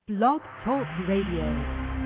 Blog Talk Radio.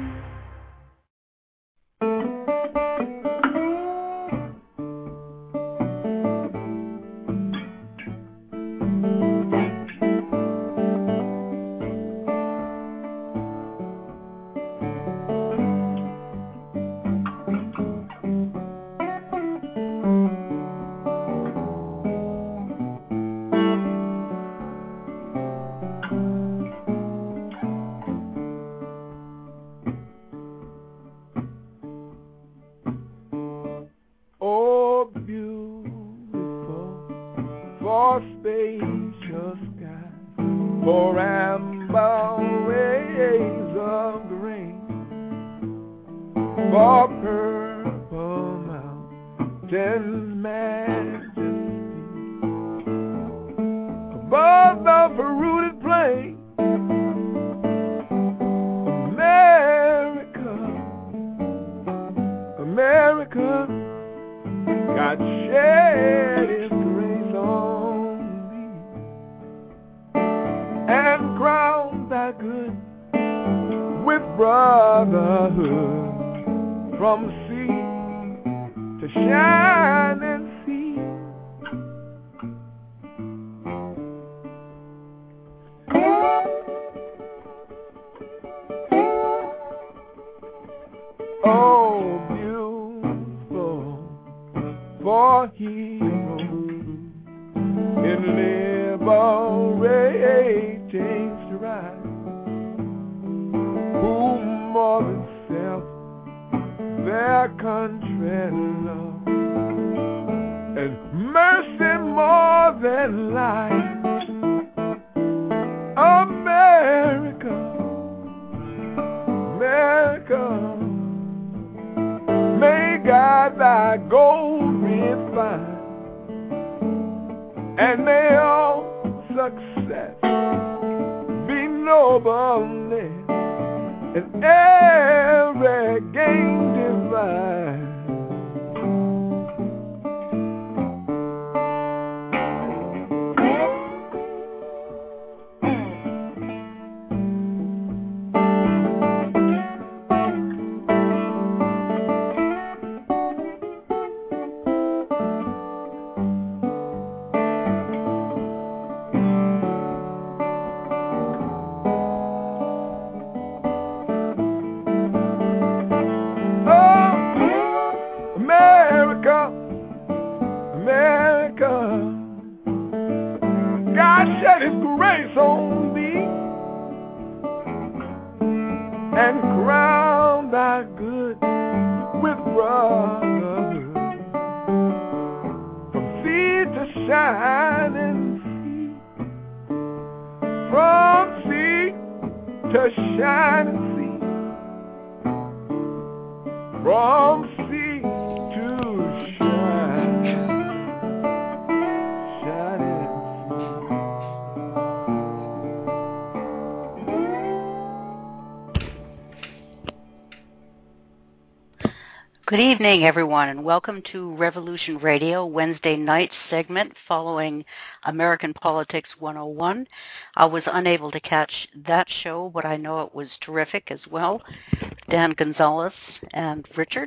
Good evening, everyone, and welcome to Revolution Radio, Wednesday night segment following American Politics 101. I was unable to catch that show, but I know it was terrific as well. Dan Gonzalez and Richard.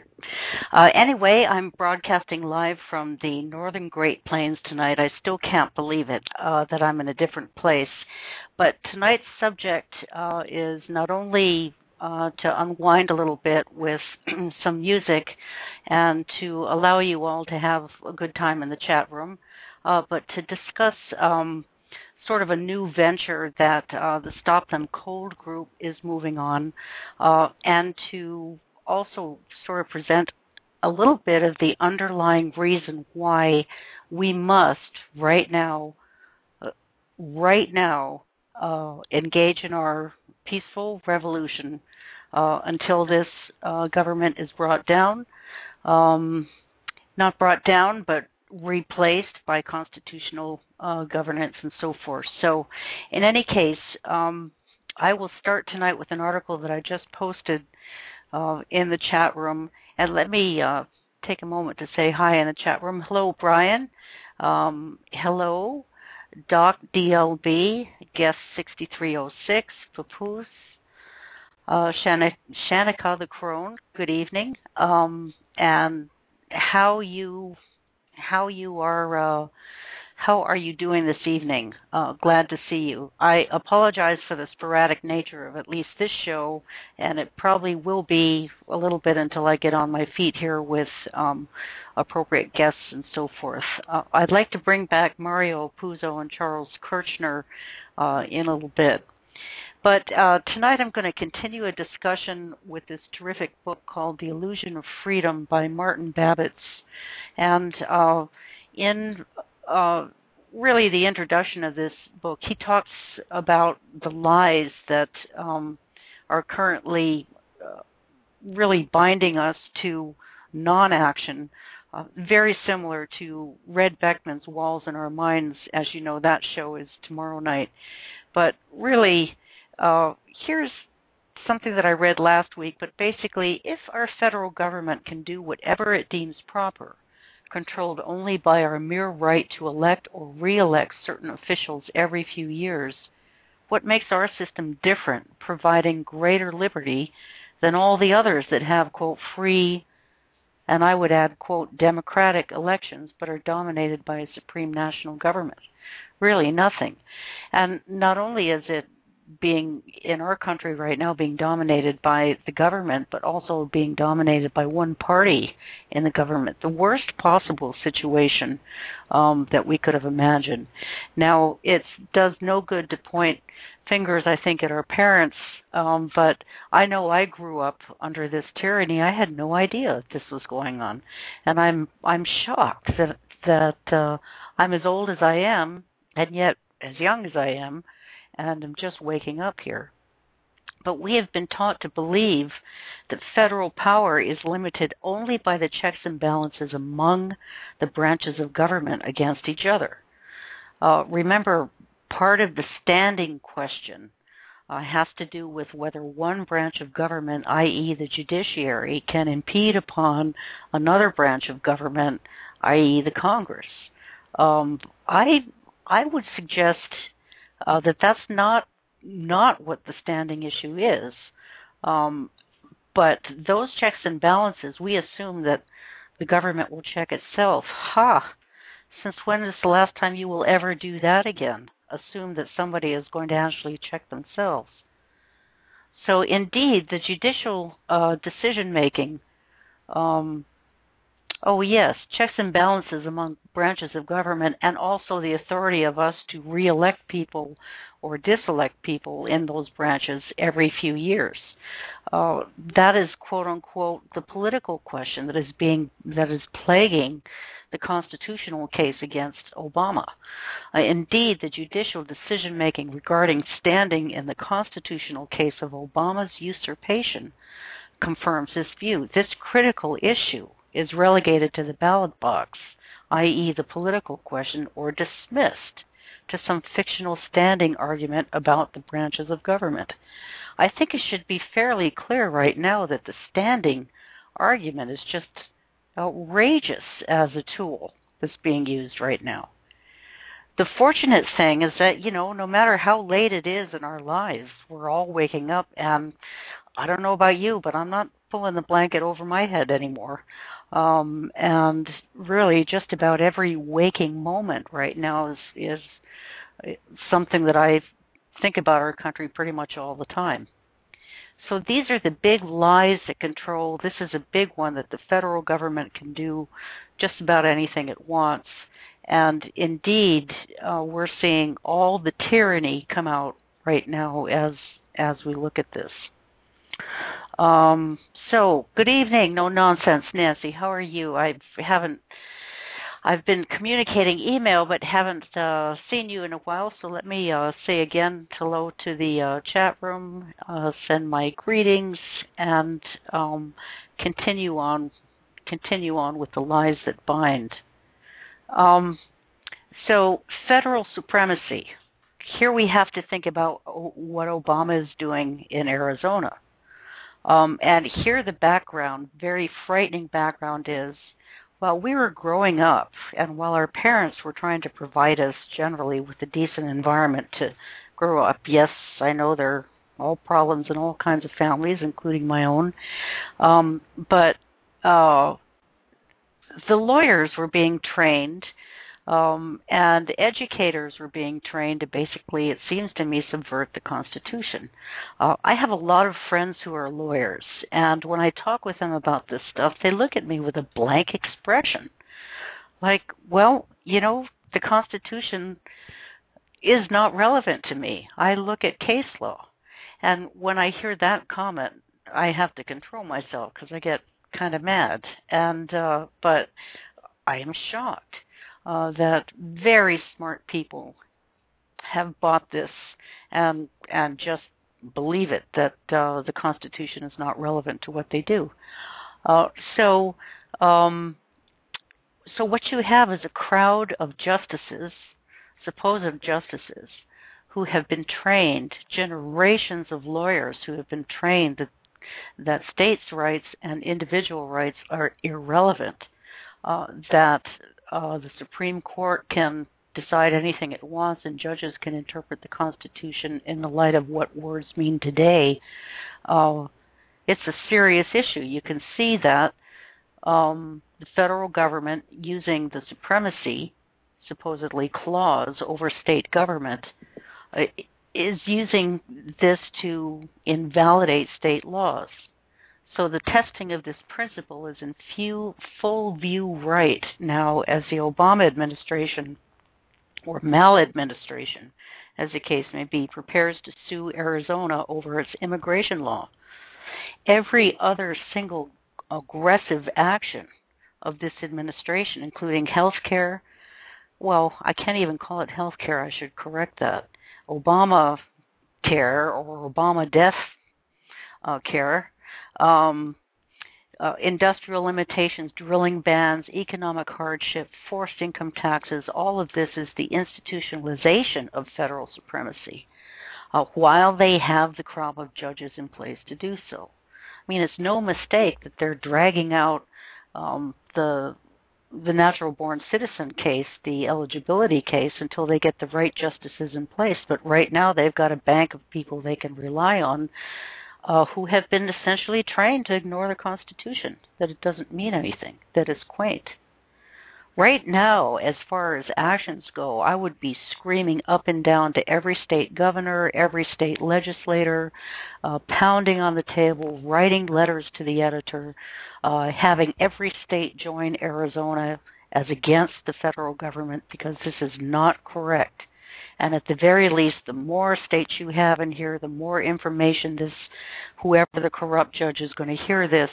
Anyway, I'm broadcasting live from the Northern Great Plains tonight. I still can't believe it, that I'm in a different place. But tonight's subject is not only to unwind a little bit with some music and to allow you all to have a good time in the chat room, but to discuss sort of a new venture that the Stop Them Cold group is moving on, and to also sort of present a little bit of the underlying reason why we must right now engage in our peaceful revolution until this government is brought down, not brought down, but replaced by constitutional governance and so forth. So in any case, I will start tonight with an article that I just posted in the chat room. And let me take a moment to say hi in the chat room. Hello, Brian. Hello, Doc DLB, guest 6306, Papoose, Shanika the Crone, good evening, and how you are. How are you doing this evening? Glad to see you. I apologize for the sporadic nature of at least this show, and it probably will be a little bit until I get on my feet here with appropriate guests and so forth. I'd like to bring back Mario Puzo and Charles Kirchner in a little bit. But tonight I'm going to continue a discussion with this terrific book called The Illusion of Freedom by Martin Babitz. And in really the introduction of this book, he talks about the lies that are currently really binding us to non-action, very similar to Red Beckman's Walls in Our Minds. As you know, that show is tomorrow night. But really, here's something that I read last week, but basically, if our federal government can do whatever it deems proper, controlled only by our mere right to elect or re-elect certain officials every few years, what makes our system different, providing greater liberty than all the others that have, quote, free, and I would add, quote, democratic elections, but are dominated by a supreme national government? Really nothing. And not only is it being, in our country right now, being dominated by the government, but also being dominated by one party in the government. The worst possible situation that we could have imagined. Now, it does no good to point fingers, I think, at our parents, but I know I grew up under this tyranny. I had no idea this was going on. And I'm shocked that I'm as old as I am, and yet as young as I am, and I'm just waking up here. But we have been taught to believe that federal power is limited only by the checks and balances among the branches of government against each other. Remember, part of the standing question has to do with whether one branch of government, i.e. the judiciary, can impede upon another branch of government, i.e. the Congress. I would suggest that that's not what the standing issue is. But those checks and balances, we assume that the government will check itself. Since when is the last time you will ever do that again? Assume that somebody is going to actually check themselves. So indeed, the judicial decision-making, checks and balances among branches of government, and also the authority of us to re-elect people or diselect people in those branches every few years. That is, quote unquote, the political question that is plaguing the constitutional case against Obama. Indeed, the judicial decision-making regarding standing in the constitutional case of Obama's usurpation confirms this view. This critical issue is relegated to the ballot box, i.e. the political question, or dismissed to some fictional standing argument about the branches of government. I think it should be fairly clear right now that the standing argument is just outrageous as a tool that's being used right now. The fortunate thing is that, no matter how late it is in our lives, we're all waking up, and I don't know about you, but I'm not pulling the blanket over my head anymore. And really, just about every waking moment right now is something that I think about our country pretty much all the time. So these are the big lies that control. This is a big one that the federal government can do just about anything it wants. And indeed, we're seeing all the tyranny come out right now as we look at this. So good evening, no nonsense, Nancy. How are you? I've been communicating email, but haven't seen you in a while. So let me say again hello to the chat room, send my greetings, and continue on with the lies that bind. So federal supremacy. Here we have to think about what Obama is doing in Arizona. And here the background, very frightening background is, while we were growing up and while our parents were trying to provide us generally with a decent environment to grow up, yes, I know they're all problems in all kinds of families, including my own. But the lawyers were being trained, and educators were being trained to basically, it seems to me, subvert the Constitution. I have a lot of friends who are lawyers, and when I talk with them about this stuff, they look at me with a blank expression. Like, well, the Constitution is not relevant to me. I look at case law. And when I hear that comment, I have to control myself because I get kind of mad. But I am shocked that very smart people have bought this and just believe it, that the Constitution is not relevant to what they do. So what you have is a crowd of justices, supposed justices, who have been trained, generations of lawyers who have been trained that states' rights and individual rights are irrelevant, that the Supreme Court can decide anything it wants and judges can interpret the Constitution in the light of what words mean today. It's a serious issue. You can see that the federal government, using the supremacy, supposedly, clause over state government, is using this to invalidate state laws. So the testing of this principle is in full view right now as the Obama administration, or maladministration, as the case may be, prepares to sue Arizona over its immigration law. Every other single aggressive action of this administration, including health care, well, I can't even call it health care, I should correct that, Obama care or Obama death care, industrial limitations, drilling bans, economic hardship, forced income taxes, all of this is the institutionalization of federal supremacy, while they have the crop of judges in place to do so. I mean, it's no mistake that they're dragging out the natural-born citizen case, the eligibility case, until they get the right justices in place. But right now they've got a bank of people they can rely on who have been essentially trained to ignore the Constitution, that it doesn't mean anything, that it's quaint. Right now, as far as actions go, I would be screaming up and down to every state governor, every state legislator, pounding on the table, writing letters to the editor, having every state join Arizona as against the federal government, because this is not correct. And at the very least, the more states you have in here, the more information whoever the corrupt judge is going to hear this,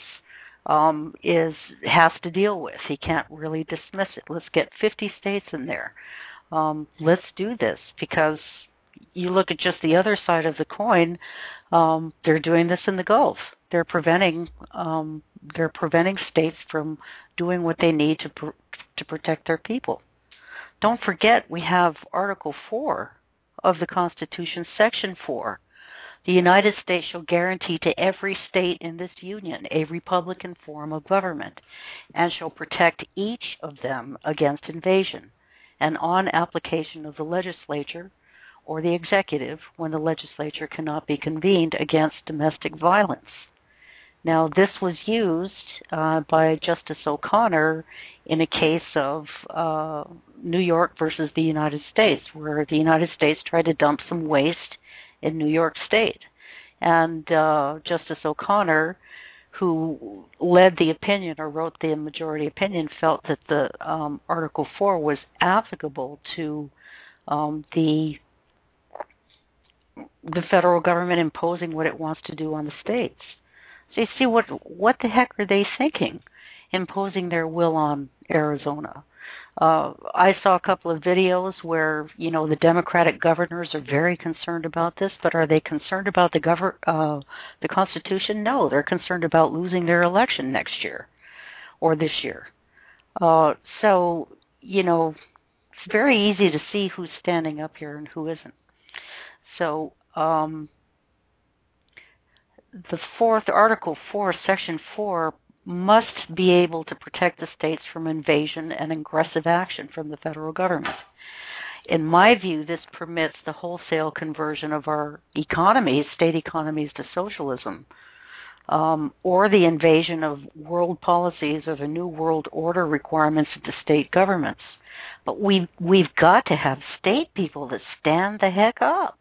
has to deal with. He can't really dismiss it. Let's get 50 states in there. Let's do this, because you look at just the other side of the coin. They're doing this in the Gulf. They're preventing states from doing what they need to protect their people. Don't forget, we have Article 4 of the Constitution, Section 4. The United States shall guarantee to every state in this union a republican form of government, and shall protect each of them against invasion, and on application of the legislature or the executive, when the legislature cannot be convened, against domestic violence. Now, this was used by Justice O'Connor in a case of New York versus the United States, where the United States tried to dump some waste in New York State. And Justice O'Connor, who led the opinion or wrote the majority opinion, felt that the Article 4 was applicable to the federal government imposing what it wants to do on the states. So you see, what the heck are they thinking, imposing their will on Arizona? I saw a couple of videos where, the Democratic governors are very concerned about this, but are they concerned about the Constitution? No, they're concerned about losing their election next year or this year. So, it's very easy to see who's standing up here and who isn't. So, the Article 4, Section 4, must be able to protect the states from invasion and aggressive action from the federal government. In my view, this permits the wholesale conversion of our economies, state economies, to socialism, or the invasion of world policies or the new world order requirements into state governments. But we've got to have state people that stand the heck up.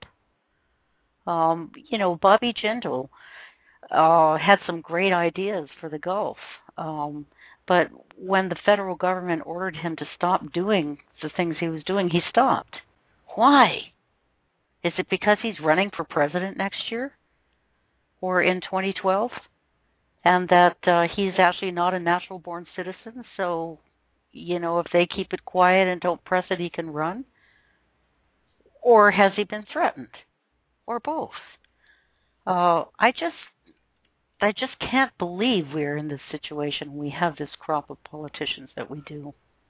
Bobby Jindal had some great ideas for the Gulf. But when the federal government ordered him to stop doing the things he was doing, he stopped. Why? Is it because he's running for president next year or in 2012? And that he's actually not a natural-born citizen, so, if they keep it quiet and don't press it, he can run? Or has he been threatened? Or both? I just can't believe we're in this situation. We have this crop of politicians that we do.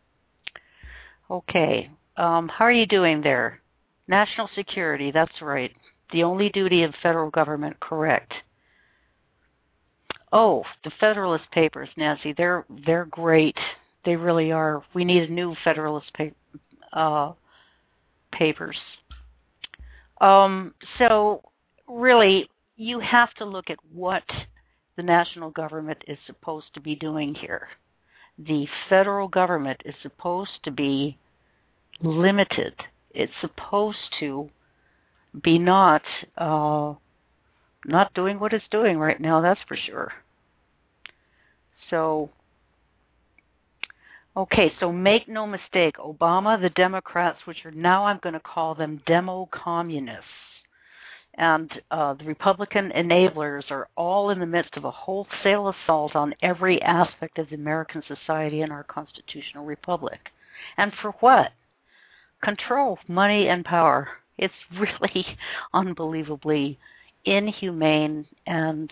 Okay, how are you doing there? National security, that's right. The only duty of federal government, correct. Oh, the Federalist Papers, Nancy, they're great. They really are. We need a new Federalist Papers. So really, you have to look at what the national government is supposed to be doing here. The federal government is supposed to be limited. It's supposed to be not doing what it's doing right now, that's for sure. So, okay, so make no mistake, Obama, the Democrats, which are now I'm going to call them demo-communists, and the Republican enablers are all in the midst of a wholesale assault on every aspect of the American society and our constitutional republic. And for what? Control, money, and power. It's really unbelievably inhumane, and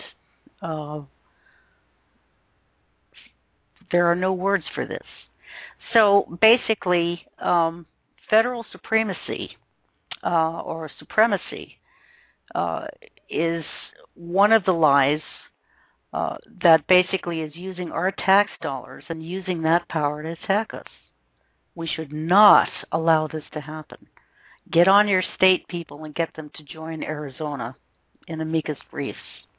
there are no words for this. So basically, federal supremacy or supremacy is one of the lies that basically is using our tax dollars and using that power to attack us. We should not allow this to happen. Get on your state people and get them to join Arizona in amicus briefs.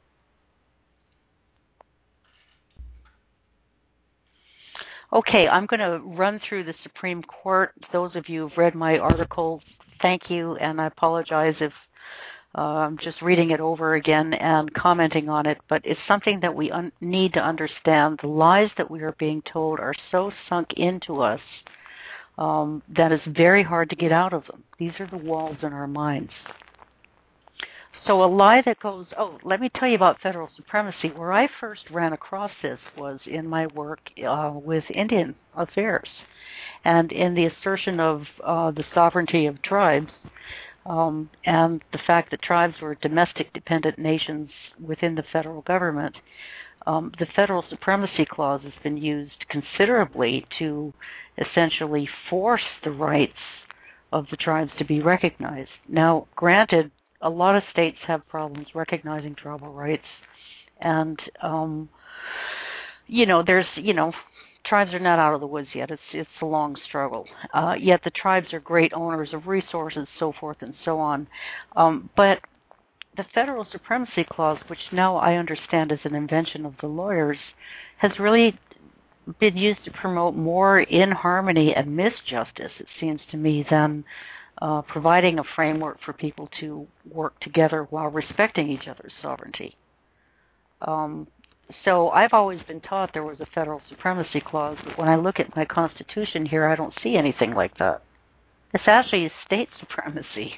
Okay, I'm going to run through the Supreme Court. Those of you who've read my article, thank you, and I apologize if I'm just reading it over again and commenting on it, but it's something that we need to understand. The lies that we are being told are so sunk into us that it's very hard to get out of them. These are the walls in our minds. So a lie that goes, let me tell you about federal supremacy. Where I first ran across this was in my work with Indian affairs and in the assertion of the sovereignty of tribes and the fact that tribes were domestic dependent nations within the federal government. The Federal Supremacy Clause has been used considerably to essentially force the rights of the tribes to be recognized. Now, granted, a lot of states have problems recognizing tribal rights, and tribes are not out of the woods yet. It's a long struggle. Yet the tribes are great owners of resources, so forth and so on. But the Federal Supremacy Clause, which now I understand is an invention of the lawyers, has really been used to promote more inharmony and misjustice, it seems to me, than providing a framework for people to work together while respecting each other's sovereignty. So I've always been taught there was a Federal Supremacy Clause, but when I look at my Constitution here, I don't see anything like that. It's actually state supremacy.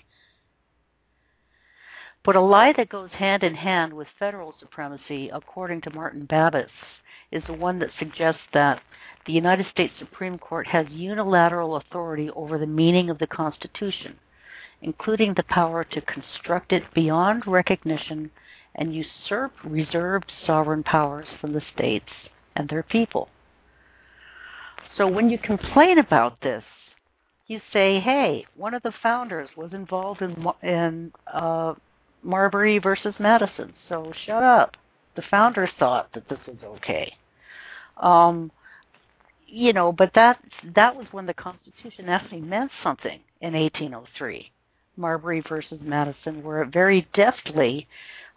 But a lie that goes hand in hand with federal supremacy, according to Martin Babbitts, is the one that suggests that the United States Supreme Court has unilateral authority over the meaning of the Constitution, including the power to construct it beyond recognition and usurp reserved sovereign powers from the states and their people. So when you complain about this, you say, hey, one of the founders was involved in Marbury versus Madison, so shut up. The founders thought that this was okay. but that was when the Constitution actually meant something in 1803, Marbury versus Madison, where it very deftly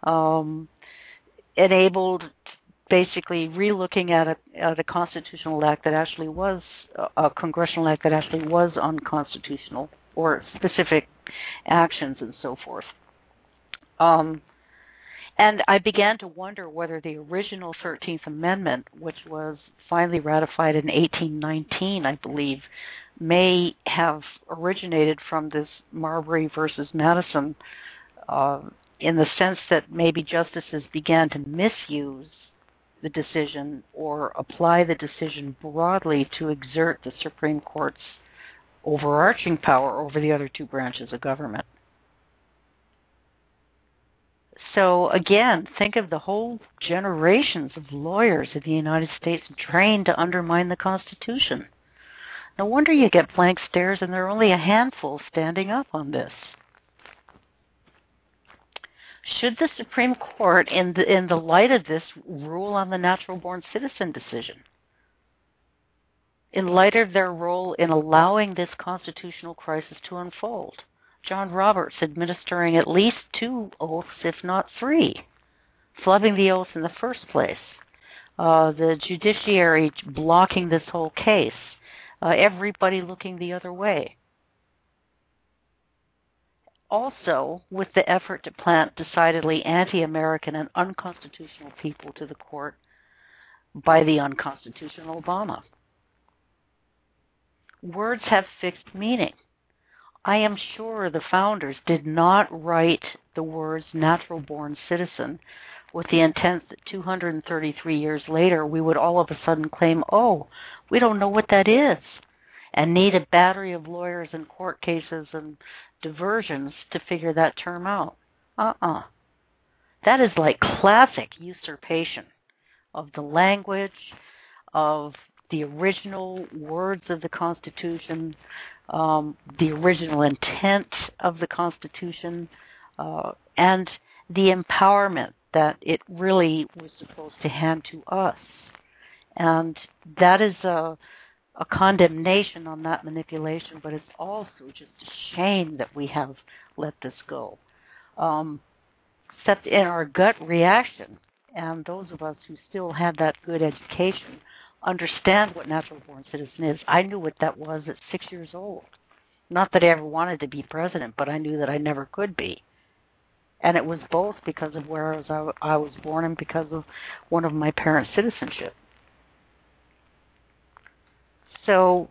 enabled basically relooking at a constitutional act that actually was a congressional act that actually was unconstitutional, or specific actions and so forth. And I began to wonder whether the original 13th Amendment, which was finally ratified in 1819, I believe, may have originated from this Marbury versus Madison, in the sense that maybe justices began to misuse the decision or apply the decision broadly to exert the Supreme Court's overarching power over the other two branches of government. So again, think of the whole generations of lawyers in the United States trained to undermine the Constitution. No wonder you get blank stares, and there are only a handful standing up on this. Should the Supreme Court, in the light of this, rule on the natural-born citizen decision? In light of their role in allowing this constitutional crisis to unfold? John Roberts administering at least 2 oaths, if not 3, flubbing the oath in the first place, the judiciary blocking this whole case, everybody looking the other way. Also, with the effort to plant decidedly anti-American and unconstitutional people to the court by the unconstitutional Obama. Words have fixed meaning. I am sure the founders did not write the words natural-born citizen with the intent that 233 years later we would all of a sudden claim, oh, we don't know what that is, and need a battery of lawyers and court cases and diversions to figure that term out. That is like classic usurpation of the language, of the original words of the Constitution, the original intent of the Constitution, and the empowerment that it really was supposed to hand to us. And that is a condemnation on that manipulation, but it's also just a shame that we have let this go. Except in our gut reaction, and those of us who still have that good education understand what natural-born citizen is. I knew what that was at 6 years old. Not that I ever wanted to be president, but I knew that I never could be. And it was both because of where I was born and because of one of my parents' citizenship. So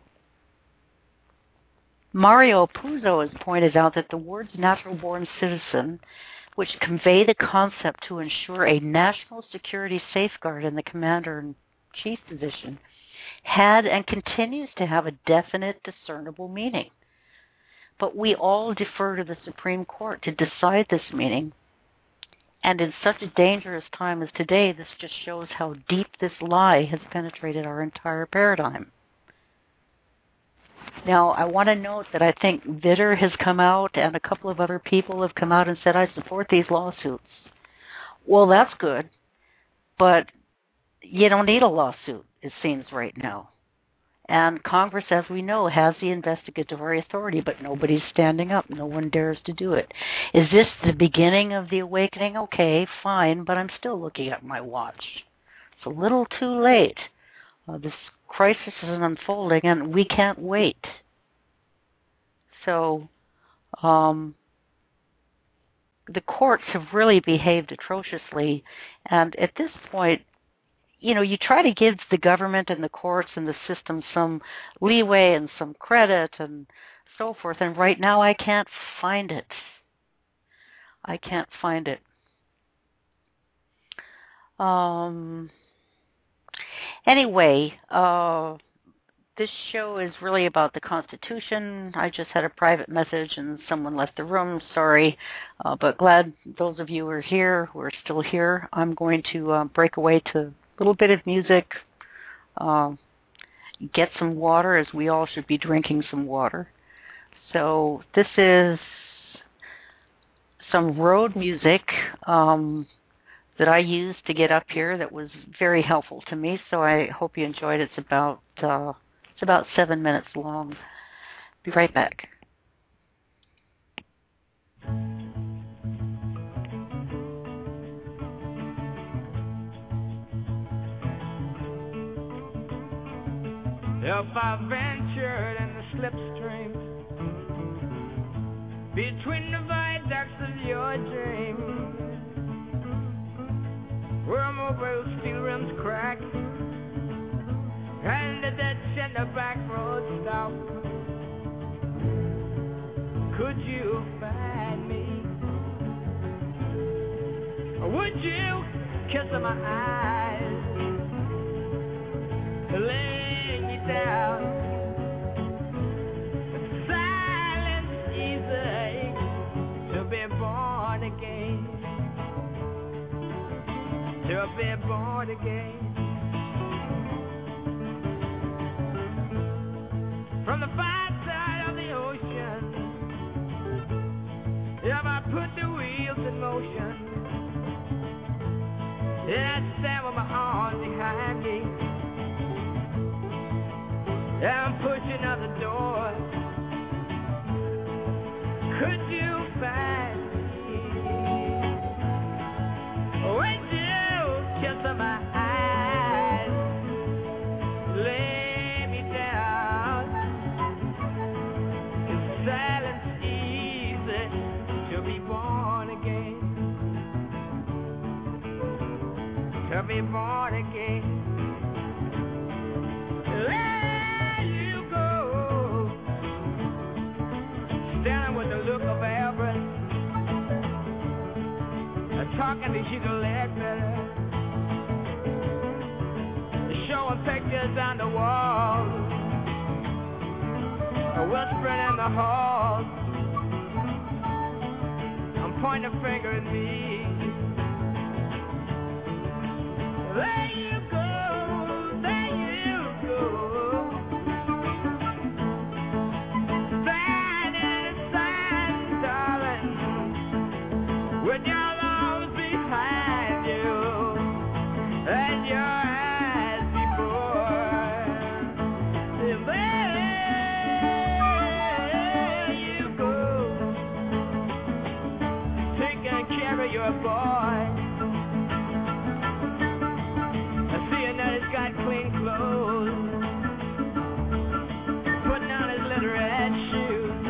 Mario Puzo has pointed out that the words natural-born citizen, which convey the concept to ensure a national security safeguard in the commander-in-chief position, had and continues to have a definite, discernible meaning. But we all defer to the Supreme Court to decide this meaning. And in such a dangerous time as today, this just shows how deep this lie has penetrated our entire paradigm. Now, I want to note that I think Vitter has come out and a couple of other people have come out and said, I support these lawsuits. Well, that's good, but you don't need a lawsuit, it seems right now. And Congress, as we know, has the investigatory authority, but nobody's standing up. No one dares to do it. Is this the beginning of the awakening? Okay, fine, but I'm still looking at my watch. It's a little too late. This crisis is unfolding, and we can't wait. So the courts have really behaved atrociously, and at this point, you try to give the government and the courts and the system some leeway and some credit and so forth, and right now I can't find it. I can't find it. Anyway, this show is really about the Constitution. I just had a private message and someone left the room. Sorry, but glad those of you are here, who are still here. I'm going to break away to a little bit of music, get some water, as we all should be drinking some water. So this is some road music. that I used to get up here that was very helpful to me. So I hope you enjoyed it. It's about 7 minutes long. Be right back. If I ventured in the slipstream between the viaducts of your dream, where mobile steel rims crack and the ditch and the back road stop, could you find me? Or would you kiss my eyes, lay me down? Silence easy to be born again, to be born again. From the far side of the ocean, if I put the wheels in motion, and I stand with my arms behind me, and I'm pushing out the door, could you find me? Would you kiss my eyes, lay me down? Is silence easy to be born again? To be born again. There you go, standing with the look of avarice, talking to Hugo Ledbetter, showing pictures on the wall, whispering in the halls. I'm pointing a finger at me. There you go, there you go, standing inside, darling, with your arms behind you and your eyes before. There you go, taking care of your boy. He's got clean clothes, putting on his little red shoes.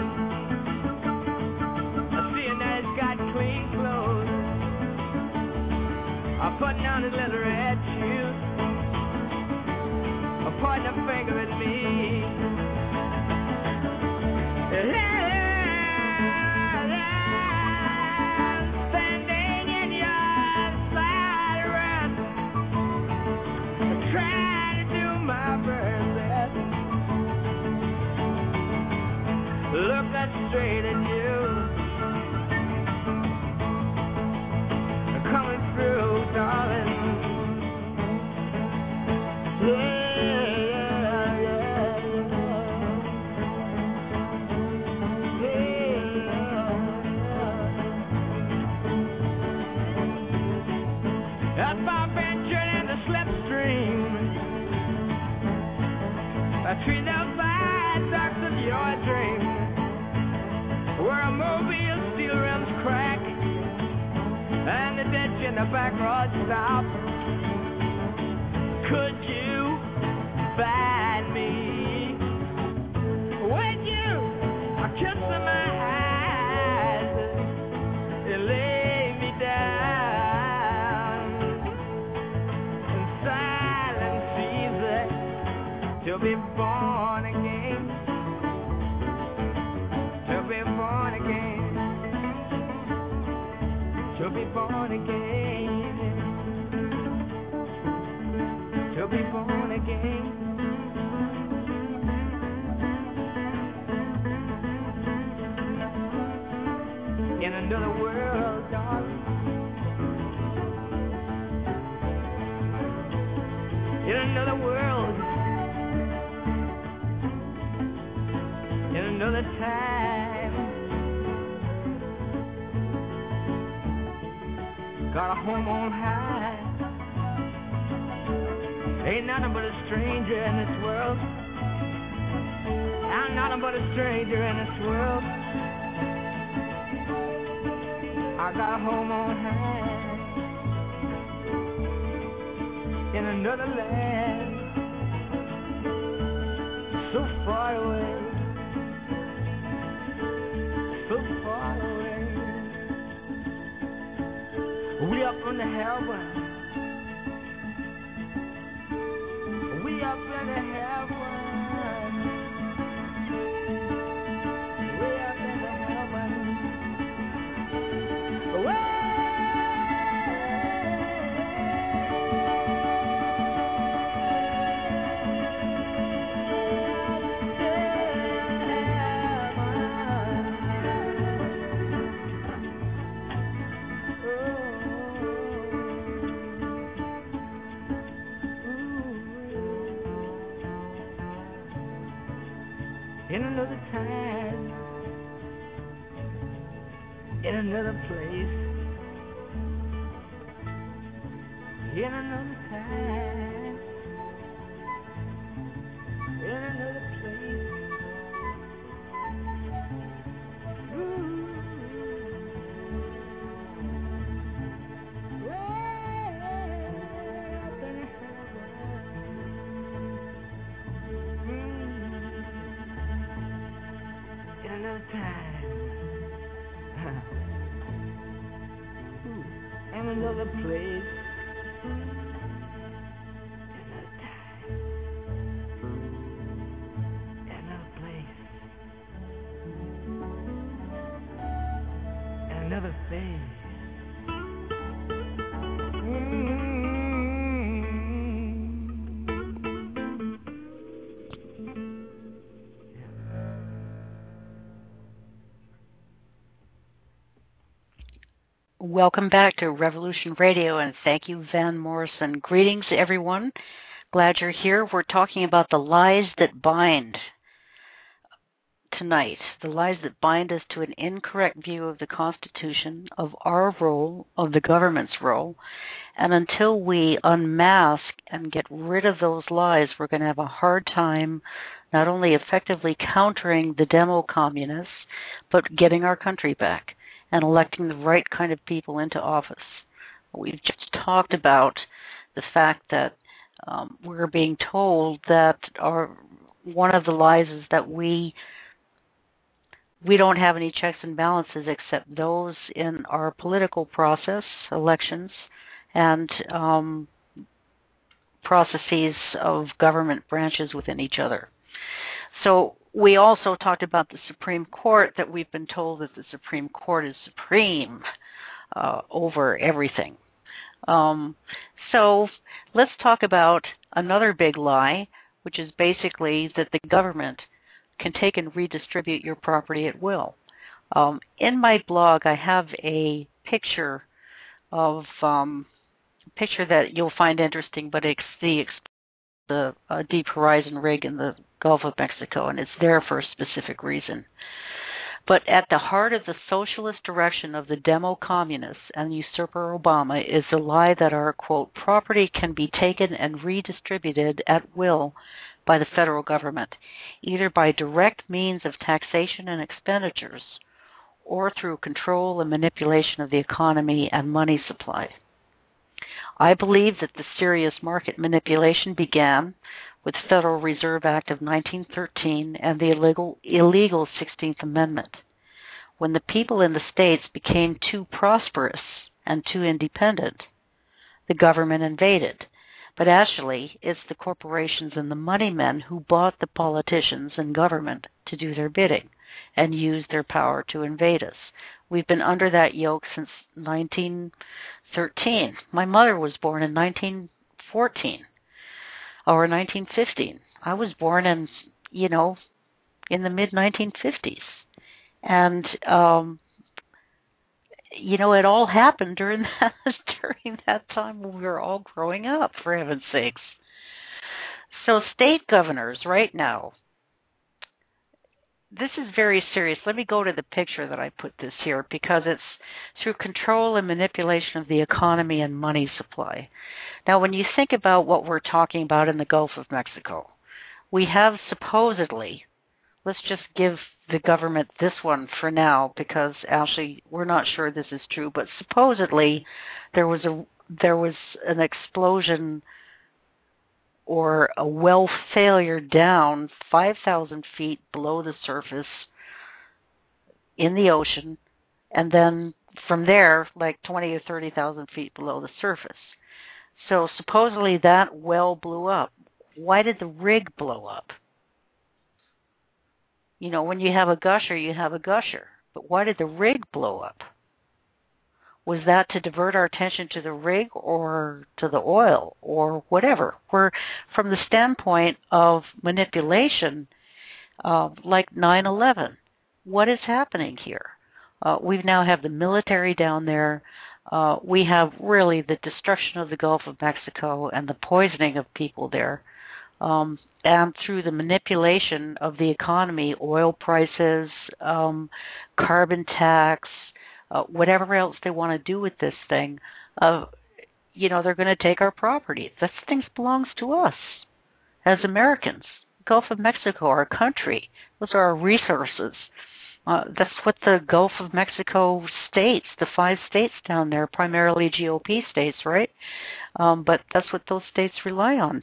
I see him that he's got clean clothes, I'm putting on his little red shoes. I'm pointing a finger at me. Standing in your side rest, trying to do my very best, looking straight at you, coming through, darling. That's my venture in the slipstream between those viaducts of your dream, where a mobile steel rims crack and the ditch in the back road stop. Could you find me? Would you kiss my eyes and lay me down? In silence easy to be born again, to be born again, to be born again, to be born again. In another world, darling, in another world, in another time. got a home on high. Ain't nothing but a stranger in this world. I'm nothing but a stranger in this world. I got a home on high in another land, so far away, so far away. We up in the heaven, we up in the heaven. In another time, in another place, in another time, in another place. Another time, and another place, another time, another place, and another face. Welcome back to Revolution Radio, and thank you, Van Morrison. Greetings, everyone. Glad you're here. We're talking about the lies that bind tonight, the lies that bind us to an incorrect view of the Constitution, of our role, of the government's role. And until we unmask and get rid of those lies, we're going to have a hard time not only effectively countering the demo-communists, but getting our country back and electing the right kind of people into office. We've just talked about the fact that we're being told that one of the lies is that we don't have any checks and balances except those in our political process, elections, and processes of government branches within each other. So we also talked about the Supreme Court, that we've been told that the Supreme Court is supreme over everything. So let's talk about another big lie, which is basically that the government can take and redistribute your property at will. In my blog, I have a picture of picture that you'll find interesting, but it's the Deep Horizon rig in the Gulf of Mexico, and it's there for a specific reason. But at the heart of the socialist direction of the demo-communists and usurper Obama is the lie that our, quote, property can be taken and redistributed at will by the federal government, either by direct means of taxation and expenditures or through control and manipulation of the economy and money supply. I believe that the serious market manipulation began with the Federal Reserve Act of 1913 and the illegal 16th Amendment. When the people in the states became too prosperous and too independent, the government invaded. But actually, it's the corporations and the money men who bought the politicians and government to do their bidding and used their power to invade us. We've been under that yoke since 1913. My mother was born in 1914 or 1915. I was born in the mid-1950s. And, it all happened during that time when we were all growing up, for heaven's sakes. So state governors right now, this is very serious. Let me go to the picture that I put this here, because it's through control and manipulation of the economy and money supply. Now, when you think about what we're talking about in the Gulf of Mexico, we have supposedly, let's just give the government this one for now, because actually we're not sure this is true, but supposedly there was an explosion or a well failure down 5,000 feet below the surface in the ocean, and then from there, like 20 or 30,000 feet below the surface. So supposedly that well blew up. Why did the rig blow up? You know, when you have a gusher, you have a gusher. But why did the rig blow up? Was that to divert our attention to the rig or to the oil or whatever? From the standpoint of manipulation, like 9/11, what is happening here? We now have the military down there. We have really the destruction of the Gulf of Mexico and the poisoning of people there. And through the manipulation of the economy, oil prices, carbon tax, whatever else they want to do with this thing, they're going to take our property. This thing belongs to us as Americans. Gulf of Mexico, our country. Those are our resources. That's what the Gulf of Mexico states, the 5 states down there, primarily GOP states, right? But that's what those states rely on.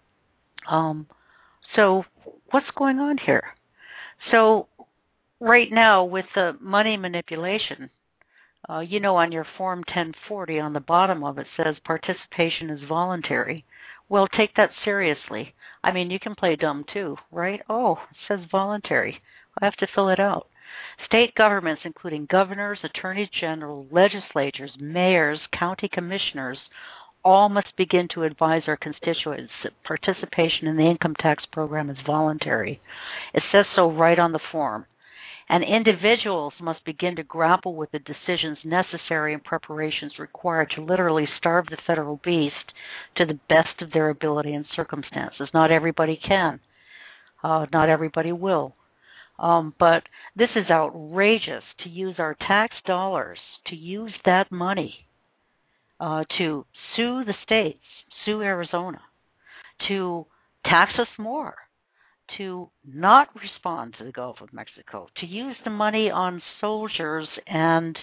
So what's going on here? So right now with the money manipulation, on your Form 1040 on the bottom of it says participation is voluntary. Well, take that seriously. I mean, you can play dumb too, right? Oh, it says voluntary. I have to fill it out. State governments, including governors, attorneys general, legislatures, mayors, county commissioners, all must begin to advise our constituents that participation in the income tax program is voluntary. It says so right on the form. And individuals must begin to grapple with the decisions necessary and preparations required to literally starve the federal beast to the best of their ability and circumstances. Not everybody can. Not everybody will. But this is outrageous, to use our tax dollars, to use that money to sue the states, sue Arizona, to tax us more, to not respond to the Gulf of Mexico, to use the money on soldiers and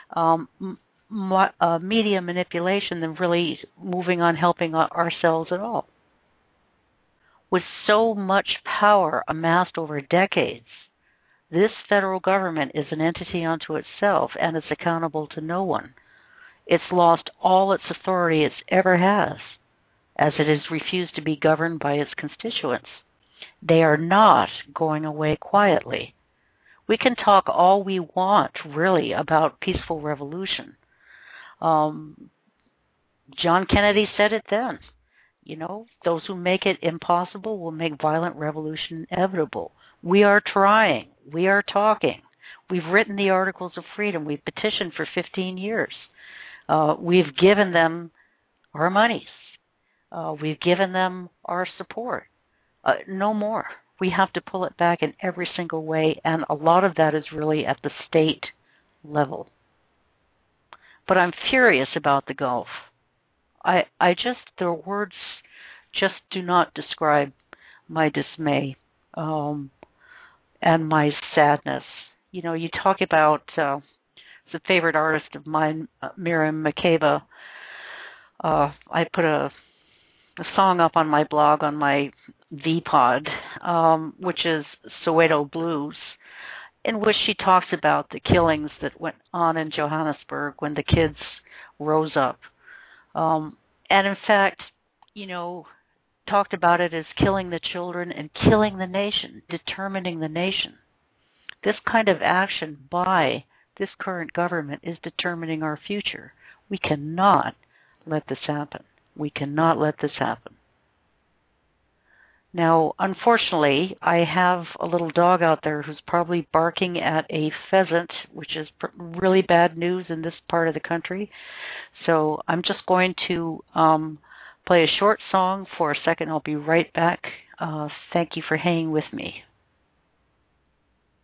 media manipulation than really moving on helping ourselves at all. With so much power amassed over decades, this federal government is an entity unto itself, and it's accountable to no one. It's lost all its authority it ever has, as it has refused to be governed by its constituents. They are not going away quietly. We can talk all we want, really, about peaceful revolution. John Kennedy said it then. Those who make it impossible will make violent revolution inevitable. We are trying. We are talking. We've written the Articles of Freedom. We've petitioned for 15 years. We've given them our monies. We've given them our support. No more. We have to pull it back in every single way, and a lot of that is really at the state level. But I'm furious about the Gulf. The words just do not describe my dismay and my sadness. You talk about, it's a favorite artist of mine, Miriam Makeba. I put a song up on my blog, on my VPod, which is Soweto Blues, in which she talks about the killings that went on in Johannesburg when the kids rose up. And in fact, talked about it as killing the children and killing the nation, determining the nation. This kind of action by this current government is determining our future. We cannot let this happen. We cannot let this happen. Now, unfortunately, I have a little dog out there who's probably barking at a pheasant, which is really bad news in this part of the country. So I'm just going to play a short song for a second. I'll be right back. Thank you for hanging with me.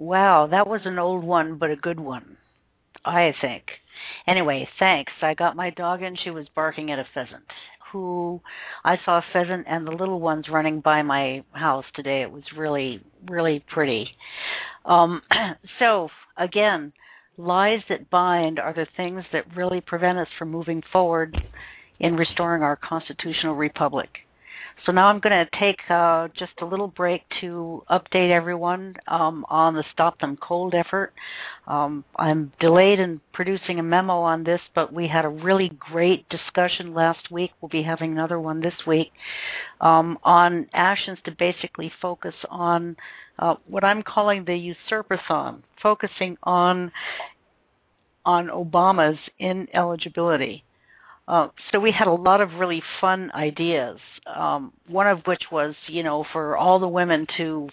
Wow, that was an old one, but a good one, I think. Anyway, thanks. I got my dog in. She was barking at a pheasant. I saw a pheasant and the little ones running by my house today. It was really, really pretty. So, again, lies that bind are the things that really prevent us from moving forward in restoring our constitutional republic. So now I'm going to take just a little break to update everyone on the Stop Them Cold effort. I'm delayed in producing a memo on this, but we had a really great discussion last week. We'll be having another one this week on actions to basically focus on what I'm calling the usurpathon, focusing on Obama's ineligibility. So we had a lot of really fun ideas. One of which was, for all the women to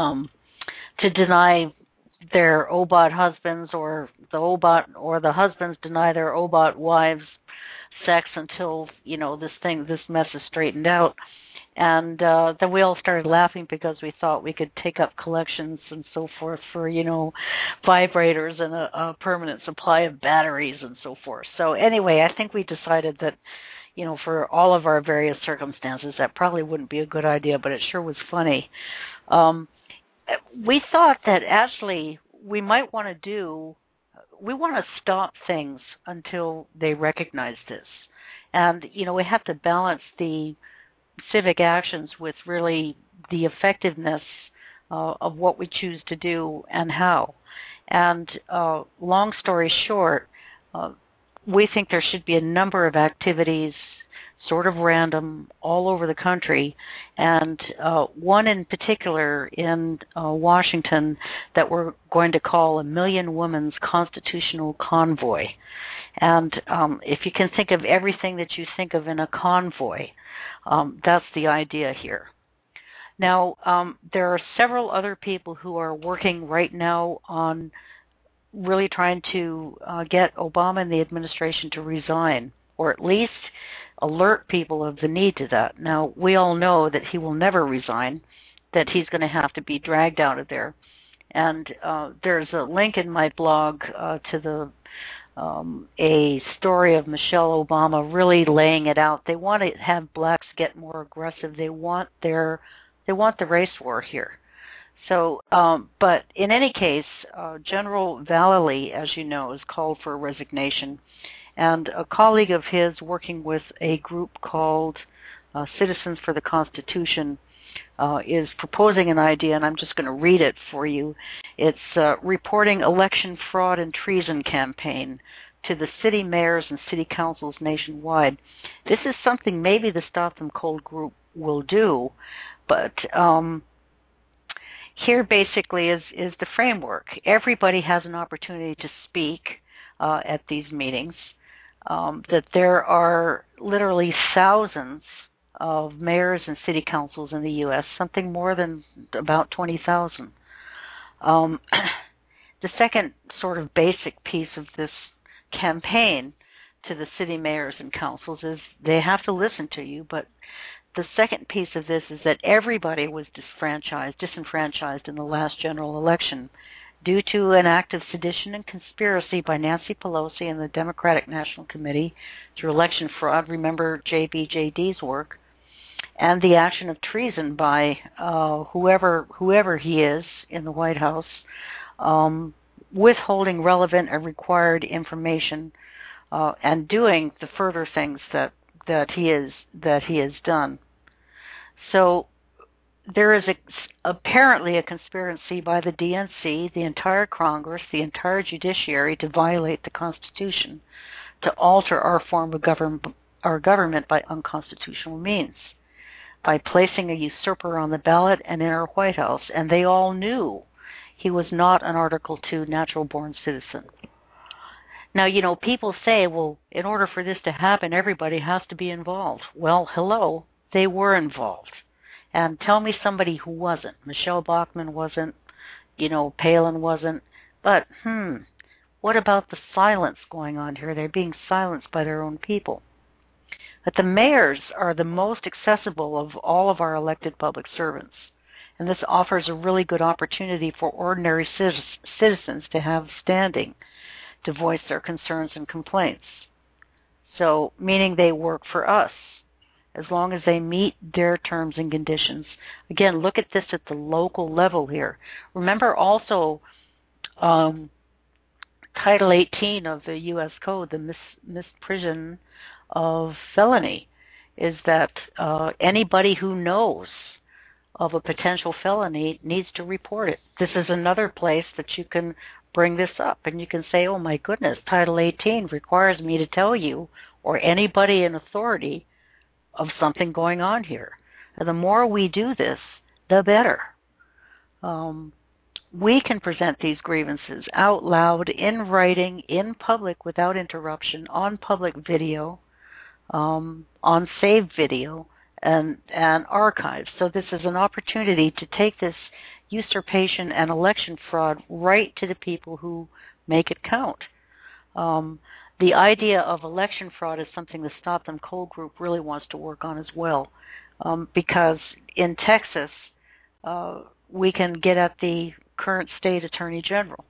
deny their OBOT husbands, or the husbands deny their OBOT wives sex until this mess is straightened out. And then we all started laughing because we thought we could take up collections and so forth for, vibrators and a permanent supply of batteries and so forth. So anyway, I think we decided that, for all of our various circumstances, that probably wouldn't be a good idea, but it sure was funny. We thought that actually we might want to stop things until they recognize this. And, we have to balance the civic actions with really the effectiveness of what we choose to do and how. And long story short, we think there should be a number of activities, sort of random, all over the country, and one in particular in Washington that we're going to call a Million Women's Constitutional Convoy. And if you can think of everything that you think of in a convoy, that's the idea here. Now, there are several other people who are working right now on really trying to get Obama and the administration to resign, or at least alert people of the need to that. Now, we all know that he will never resign, that he's going to have to be dragged out of there. And there's a link in my blog to a story of Michelle Obama really laying it out. They want to have blacks get more aggressive. They want the race war here. So, but in any case, General Vallely, as you know, has called for a resignation, and a colleague of his working with a group called Citizens for the Constitution is proposing an idea, and I'm just going to read it for you. It's reporting election fraud and treason campaign to the city mayors and city councils nationwide. This is something maybe the Stop Them Cold group will do, but here basically is the framework. Everybody has an opportunity to speak at these meetings, that there are literally thousands of mayors and city councils in the U.S., something more than about 20,000. The second sort of basic piece of this campaign to the city mayors and councils is they have to listen to you, but the second piece of this is that everybody was disenfranchised in the last general election due to an act of sedition and conspiracy by Nancy Pelosi and the Democratic National Committee through election fraud. Remember JBJD's work. And the action of treason by whoever he is in the White House, withholding relevant and required information, and doing the further things that he has done. So there is apparently a conspiracy by the DNC, the entire Congress, the entire judiciary to violate the Constitution, to alter our form of our government by unconstitutional means, by placing a usurper on the ballot and in our White House. And they all knew he was not an Article II natural-born citizen. Now, people say, well, in order for this to happen, everybody has to be involved. Well, hello, they were involved. And tell me somebody who wasn't. Michelle Bachmann wasn't, Palin wasn't. But, what about the silence going on here? They're being silenced by their own people. But the mayors are the most accessible of all of our elected public servants. And this offers a really good opportunity for ordinary citizens to have standing to voice their concerns and complaints. So, meaning they work for us, as long as they meet their terms and conditions. Again, look at this at the local level here. Remember also Title 18 of the U.S. Code, the misprision of felony, is that anybody who knows of a potential felony needs to report it. This is another place that you can bring this up, and you can say, oh my goodness, Title 18 requires me to tell you or anybody in authority of something going on here. And the more we do this, the better. We can present these grievances out loud, in writing, in public, without interruption, on public video, on saved video, and archives. So this is an opportunity to take this usurpation and election fraud right to the people who make it count. The idea of election fraud is something the Stop Them Cold group really wants to work on as well, because in Texas, we can get at the current state attorney general.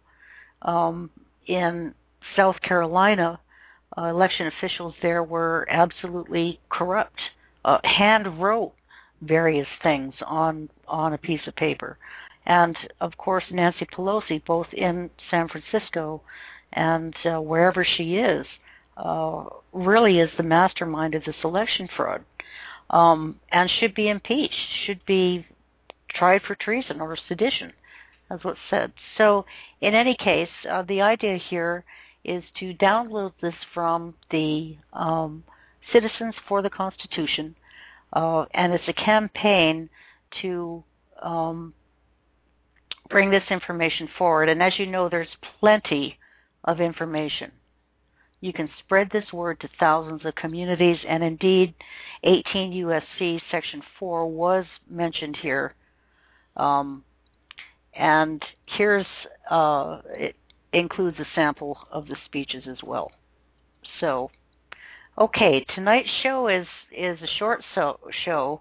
In South Carolina, election officials there were absolutely corrupt, hand wrote various things on a piece of paper. And, of course, Nancy Pelosi, both in San Francisco and wherever she is, really is the mastermind of this election fraud, and should be impeached, should be tried for treason or sedition, as what's said. So, in any case, the idea here is to download this from the Citizens for the Constitution, and it's a campaign to bring this information forward. And as you know, there's plenty of information. You can spread this word to thousands of communities, and indeed 18 U.S.C. Section 4 was mentioned here. And here's, it includes a sample of the speeches as well. So, okay, tonight's show is a short show.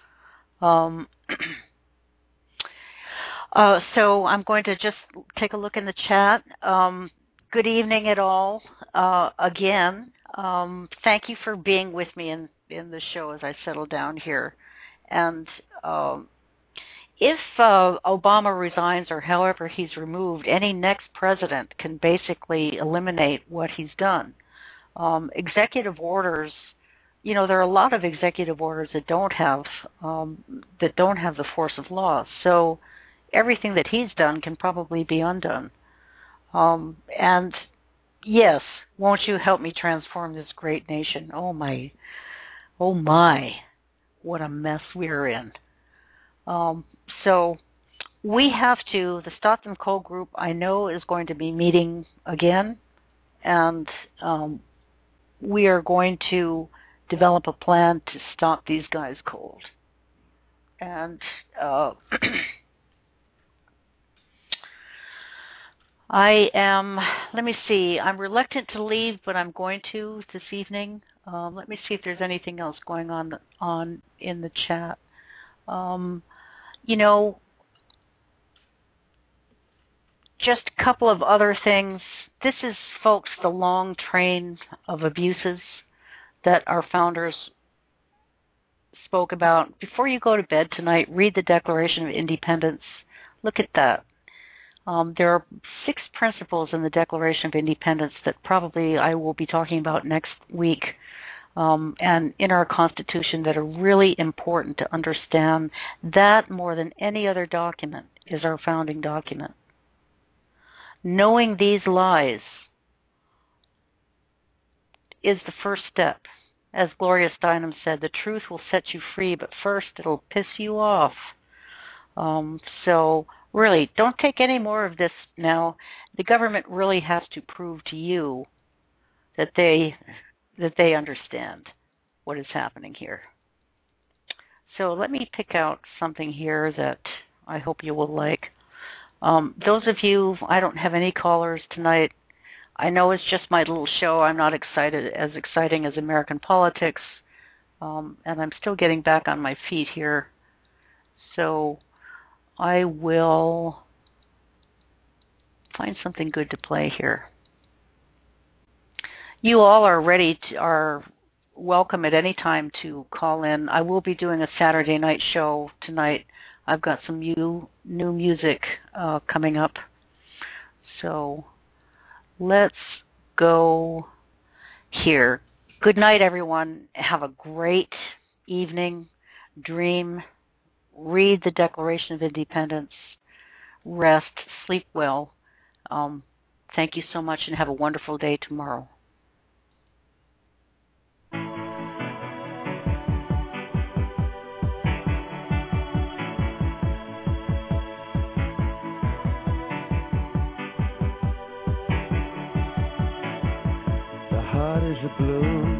So I'm going to just take a look in the chat. Good evening at all. Again, thank you for being with me in the show as I settle down here. And if Obama resigns or however he's removed, any next president can basically eliminate what he's done. Executive orders, you know, there are a lot of executive orders that don't have the force of law. So everything that he's done can probably be undone. And yes, won't you help me transform this great nation? Oh my, what a mess we're in. So we have to, the Stop Them Cold group, I know, is going to be meeting again, and we are going to develop a plan to stop these guys cold. And I am, let me see, I'm reluctant to leave, but I'm going to this evening. Let me see if there's anything else going on in the chat. You know, just a couple of other things. This is, folks, the long train of abuses that our founders spoke about. Before you go to bed tonight, read the Declaration of Independence. Look at that. There are 6 principles in the Declaration of Independence that probably I will be talking about next week, and in our Constitution, that are really important to understand. That, more than any other document, is our founding document. Knowing these lies is the first step. As Gloria Steinem said, the truth will set you free, but first it'll piss you off. So really, don't take any more of this now. The government really has to prove to you that they understand what is happening here. So let me pick out something here that I hope you will like. Those of you, I don't have any callers tonight. I know it's just my little show. I'm not as exciting as American politics, and I'm still getting back on my feet here. So I will find something good to play here. You all are welcome at any time to call in. I will be doing a Saturday night show tonight. I've got some new music coming up. So let's go here. Good night, everyone. Have a great evening. Dream. Read the Declaration of Independence. Rest. Sleep well. Thank you so much and have a wonderful day tomorrow. The heart is a blue